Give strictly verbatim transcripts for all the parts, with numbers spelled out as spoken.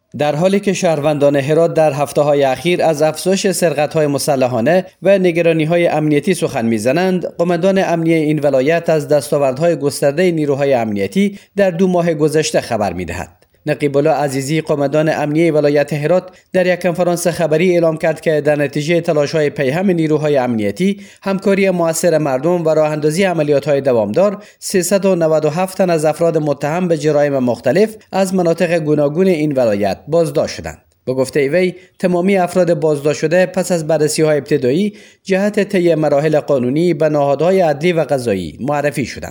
در حالی که شهروندان هرات در هفته‌های اخیر از افزایش سرقت‌های مسلحانه و نگرانی‌های امنیتی سخن می‌زنند، قماندان امنیه این ولایت از دستاوردهای گسترده نیروهای امنیتی در دو ماه گذشته خبر می‌دهد. نقیب الله عزیزی قماندان امنیه ولایت هرات در یک کنفرانس خبری اعلام کرد که در نتیجه تلاش‌های پیهم نیروهای امنیتی، همکاری مؤثر مردم و راه اندازی عملیات‌های دوامدار، سیصد و نود و هفت تن از افراد متهم به جرایم مختلف از مناطق گوناگون این ولایت بازداشت شدند. به گفته وی، تمامی افراد بازداشت شده پس از بررسی‌های ابتدایی جهت طی مراحل قانونی به نهادهای عدلی و قضایی معرفی شدند.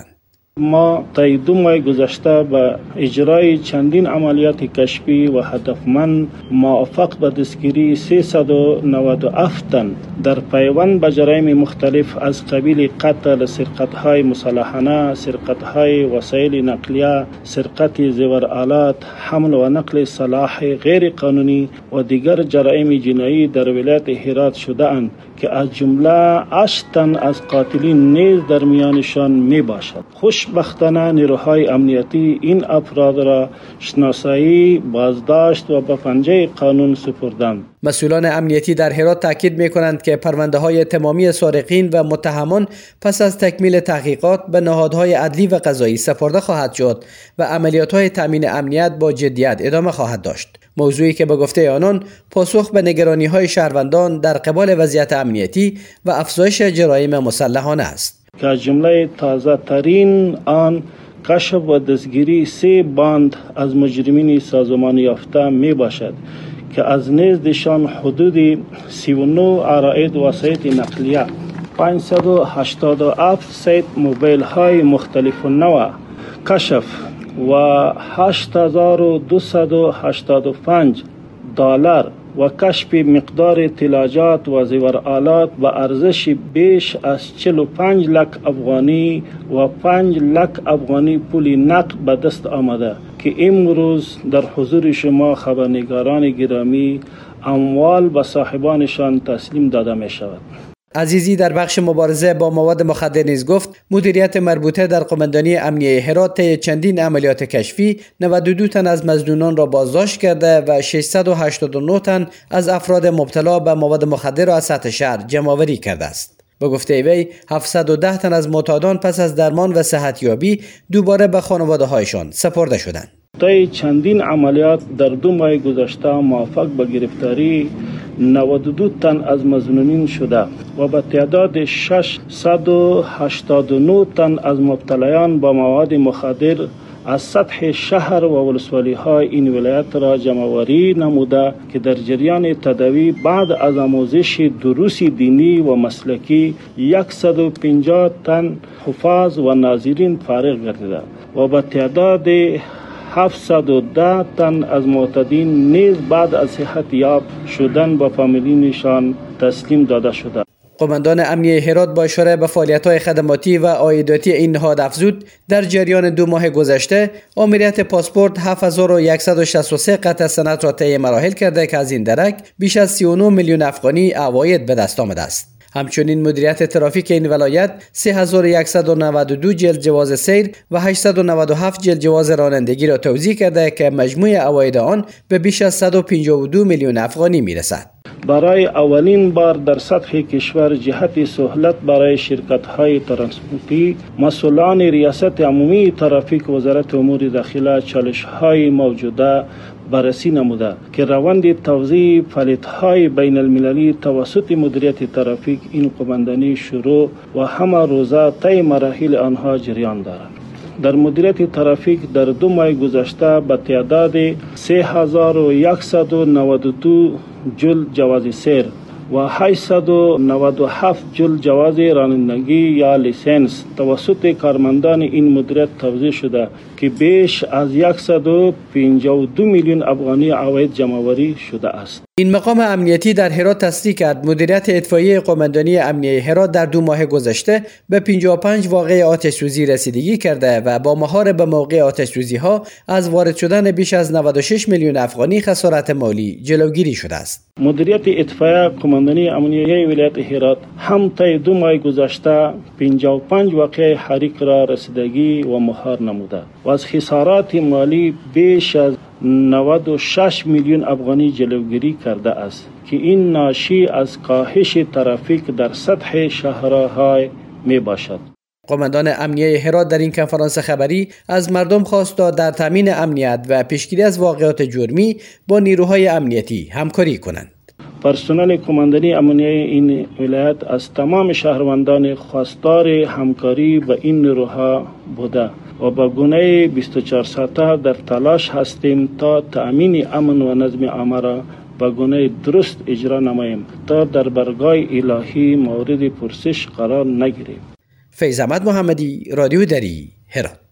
ما طی دو ماه گذشته به اجرای چندین عملیات کشفی و هدفمند موفق به دستگیری سیصد و نود و هفت تن در پیوند به جرایم مختلف از قبیل قتل، سرقت‌های مسلحانه، سرقت‌های وسایل نقلیه، سرقت زیورآلات، حمل و نقل سلاح غیر قانونی و دیگر جرایم جنایی در ولایت هرات شده اند که از جمله هشت تن از قاتلین نیز در میانشان می باشد. خوشبختانه نیروهای امنیتی این افراد را شناسایی، بازداشت و به پنجه قانون سپردند. مسئولان امنیتی در هرات تاکید می کنند که پرونده های تمامی سارقین و متهمان پس از تکمیل تحقیقات به نهادهای عدلی و قضایی سپرده خواهد شد و عملیات های تامین امنیت با جدیت ادامه خواهد داشت. موضوعی که به گفته آنان پاسخ به نگرانی های شهروندان در قبال وضعیت امنیتی و افزایش جرایم مسلحانه است. که از جمله تازه ترین آن کشف و دستگیری سه باند از مجرمین سازمان یافته می باشد که از نزدشان حدود سی و نه عراید وسایل نقلیه، پانصد و هشتاد و هفت ست موبایل های مختلف نوع کشف و هشت هزار و دویست و هشتاد و پنج دلار و کشف مقدار طلاجات و زیورآلات به ارزش بیش از چهل و پنج لک افغانی و پنج لک افغانی پول نقد به دست آمده که امروز در حضور شما خبرنگاران گرامی اموال به صاحبانشان تسلیم داده می شود. عزیزی در بخش مبارزه با مواد مخدر نیز گفت مدیریت مربوطه در قماندانی امنیه هرات طی چندین عملیات کشفی نود و دو تن از مظنونان را بازداشت کرده و ششصد و هشتاد و نه تن از افراد مبتلا به مواد مخدر را از سطح شهر جمع‌آوری کرده است. به گفته وی، هفتصد و ده تن از معتادان پس از درمان و صحتیابی دوباره به خانواده‌هایشان سپرده شدند. طی چندین عملیات در دو ماه گذشته موفق به گرفتاری نود و دو تن از مظنونین شده و به تعداد ششصد و هشتاد و نه تن از مبتلایان با مواد مخدر از سطح شهر و ولسوالی های این ولایت را جمع‌آوری نموده که در جریان تداوی بعد از آموزش دروس دینی و مسلکی صد و پنجاه تن حفاظ و ناظرین فارغ گردیده و به تعداد هفتصد و ده تن از معتادین نیز بعد از صحت یاب شدن با فامیلینشان تسلیم داده شده. قماندان امنیه هرات با اشاره به فعالیت‌های خدماتی و عایداتی این نهاد افزود در جریان دو ماه گذشته آمریت پاسپورت هفت هزار و صد و شصت و سه قطع سند را طی مراحل کرده که از این درک بیش از سی و نه میلیون افغانی عواید به دست آمده است. همچنین مدیریت ترافیک این ولایت سه هزار و صد و نود و دو جلد جواز سیر و هشتصد و نود و هفت جلد جواز رانندگی را توزیع کرده که مجموع عواید آن به بیش از صد و پنجاه و دو میلیون افغانی میرسد. برای اولین بار در سطح کشور جهت سهولت برای شرکت‌های ترانسپورتی مسئولان ریاست عمومی ترافیک وزارت امور داخله چالش‌های موجوده بررسی نموده که روند توزیع فعالیت‌های بین المللی توسط مدیریت ترافیک این قماندانی شروع و همه روزه طی مراحل آنها جریان دارد. در مدیریت ترافیک در دو ماه گذشته به تعداد سه هزار و صد و نود و دو جلد جواز سیر و هشتصد و نود و هفت جلد جواز رانندگی یا لیسنس توسط کارمندان این مدیریت توزیع شده که بیش از صد و پنجاه و دو میلیون افغانی عواید جمع‌آوری شده است. این مقام امنیتی در هرات تصدیق کرد مدیریت اطفائیه قماندانی امنیه هرات در دو ماه گذشته به پنجاه و پنج واقعه آتش سوزی رسیدگی کرده و با مهار به موقع آتش سوزی ها از وارد شدن بیش از نود و شش میلیون افغانی خسارت مالی جلوگیری شده است. مدیریت اطفائیه قماندانی امنیه ولایت هرات هم طی دو ماه گذشته پنجاه و پنج واقعه حریق را رسیدگی و مهار نموده و از خسارات مالی بیش از نود و شش میلیون افغانی جلوگیری کرده است که این ناشی از کاهش ترافیک در سطح شهرهای می باشد. قماندان امنیه هرات در این کنفرانس خبری از مردم خواست تا در تامین امنیت و پیشگیری از واقعات جرمی با نیروهای امنیتی همکاری کنند. پرسنل کماندانی امنیه این ولایت از تمام شهروندان خواستار همکاری با این نیروها بوده و با گونه بیست و چهار ساعته در تلاش هستیم تا تأمین امن و نظم عامه را با گونه درست اجرا نماییم تا در برگاه الهی مورد پرسش قرار نگیریم. فیض احمد محمدی، رادیو دری، هرات.